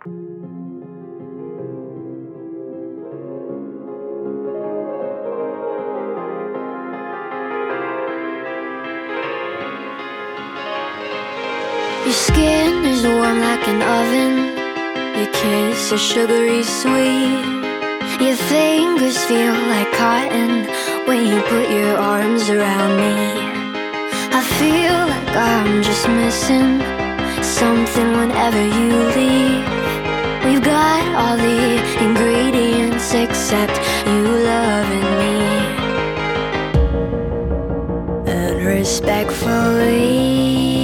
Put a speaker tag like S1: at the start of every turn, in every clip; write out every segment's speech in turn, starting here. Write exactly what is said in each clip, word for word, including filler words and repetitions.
S1: Your skin is warm like an oven. Your kiss is sugary sweet. Your fingers feel like cotton when you put your arms around me. I feel like I'm just missing something whenever you leave. We've got all the ingredients except you loving me. And respectfully,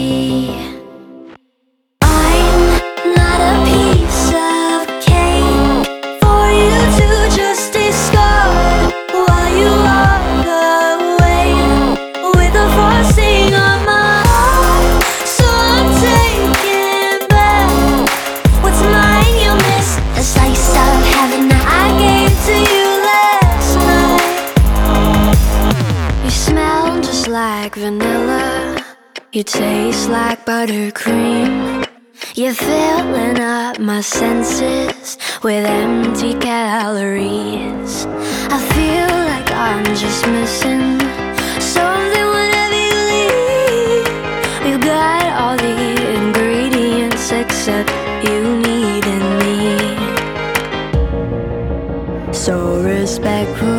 S1: like vanilla, you taste like buttercream. You're filling up my senses with empty calories. I feel like I'm just missing something whenever you leave. We've got all the ingredients except you needing me. So respectful.